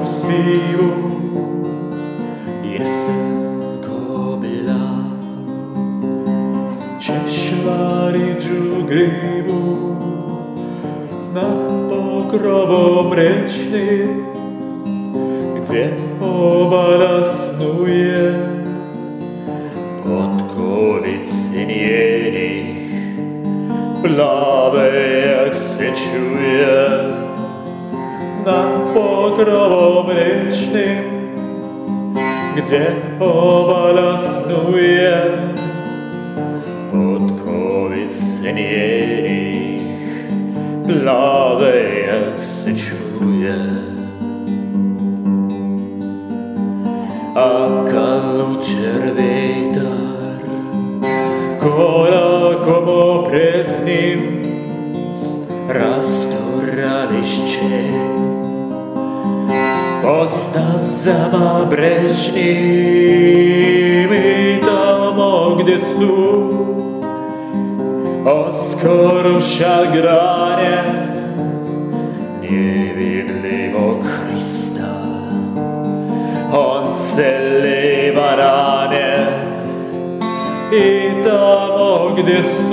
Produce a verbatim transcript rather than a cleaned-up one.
sivu jesenko bila, češljariću grivu nad pokrovom rečnim, gdje obala snuje potkovice njenih, plave jak se čuje nad pokrovom rečnim, gdje obala snuje potkovice njenih, plave jak se čuje. A kalučer vetar korakom opreznim rastura lišće po stazama brežnim, i tamo gdje su oskoruša granje nevidljivog Hrista, on celiva rane, i tamo gdje su